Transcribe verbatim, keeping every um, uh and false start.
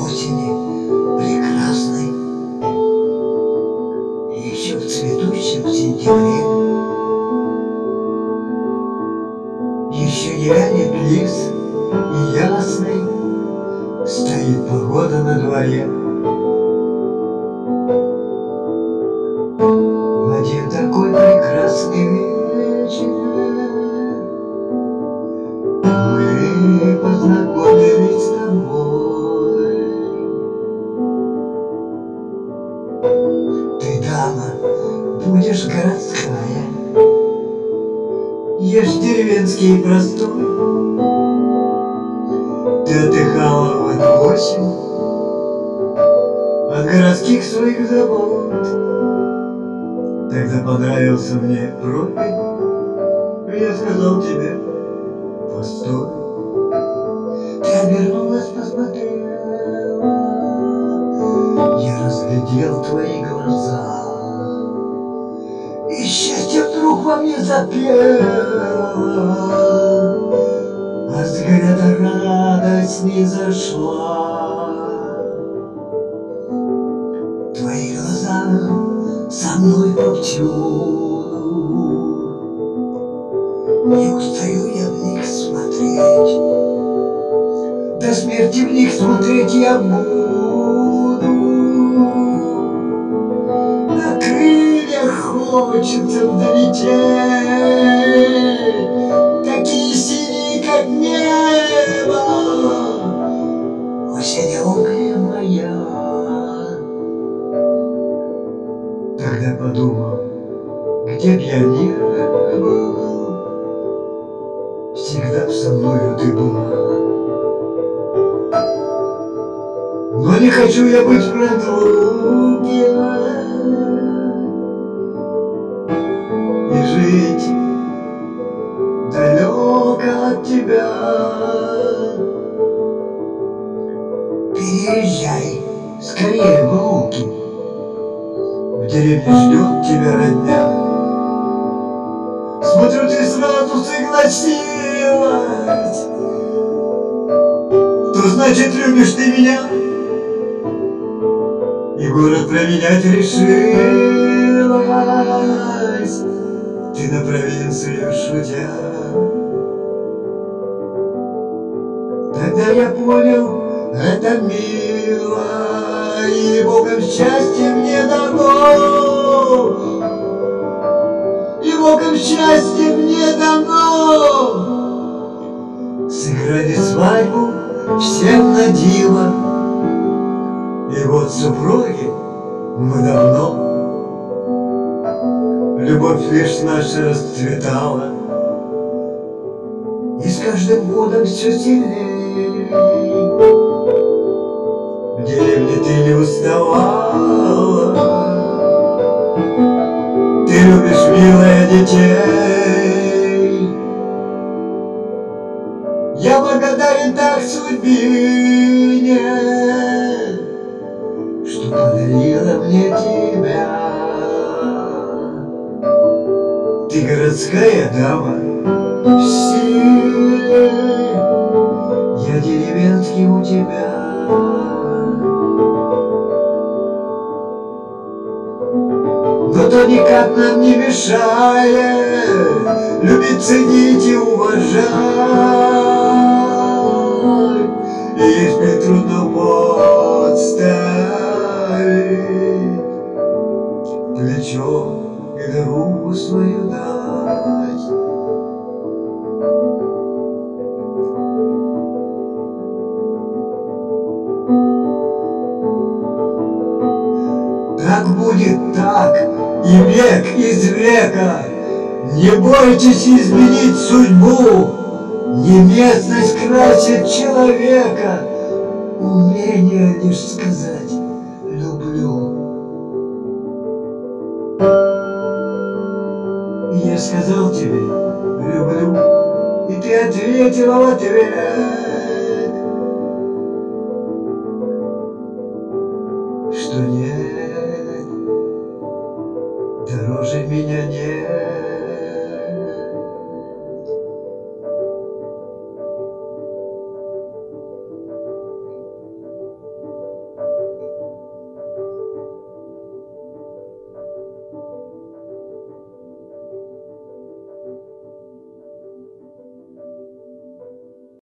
осени прекрасной, еще в цветущем сентябре, еще не вянет лист и ясный стоит погода на дворе. В один такой прекрасный вечер мы познакомились с тобой. Ты, дама, будешь городская, ешь деревенский и простой. Ты отдыхала в эту осень от городских своих забот. Тогда понравился мне профиль, и я сказал тебе: постой. Ты обернулась, посмотрела, я разглядел твои глаза, и счастье вдруг во мне запело, а взгляда радость не зашла. Твои глаза со мной повсюду, не устаю я в них смотреть, до смерти в них смотреть я буду. На крыльях хочется взлететь, такие синие, как небо, осенёвая моя. Тогда подумал, где б я ни был, всегда б со мною ты была. Но не хочу я быть в разлуке и жить далеко от тебя. Переезжай скорее в Луки, в деревне ждет тебя родня. Смотрю, ты сразу согласилась, то значит любишь ты меня, и город променять решилась ты на провинцию шутя. Тогда я понял, это мило, и Богом счастье мне дано, и Богом счастье мне дано. Сыграли свадьбу всем на диво, и вот супруги мы давно. Любовь лишь наша расцветала, и с каждым годом все сильней. В деревне ты не уставала, ты любишь, милая, детей. Я благодарен так судьбине, что подарила мне тебя. Ты городская дама в силе, я деревенский у тебя. Но то никак нам не мешает любить, ценить и уважать. И если трудно подставить плечо и руку свою дать. Так будет так, и век из века. Не бойтесь изменить судьбу, не местность красит человека, умение лишь сказать «люблю». Я сказал тебе «люблю», и ты ответила в ответ, что нет, дороже меня нет.